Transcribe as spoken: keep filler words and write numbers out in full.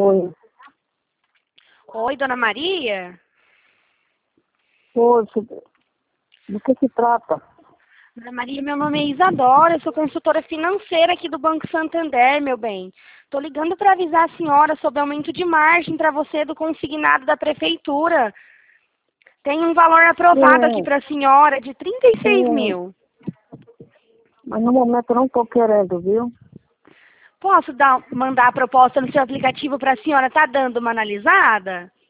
Oi. Oi, dona Maria? Oi, do que se trata? Dona Maria, meu nome é Isadora, eu sou consultora financeira aqui do Banco Santander, meu bem. Tô ligando para avisar a senhora sobre aumento de margem para você do consignado da prefeitura. Tem um valor aprovado aqui Sim, para a senhora de trinta e seis sim, mil. mas no momento eu não estou querendo, viu? Posso dar, mandar a proposta no seu aplicativo para a senhora? Tá dando uma analisada?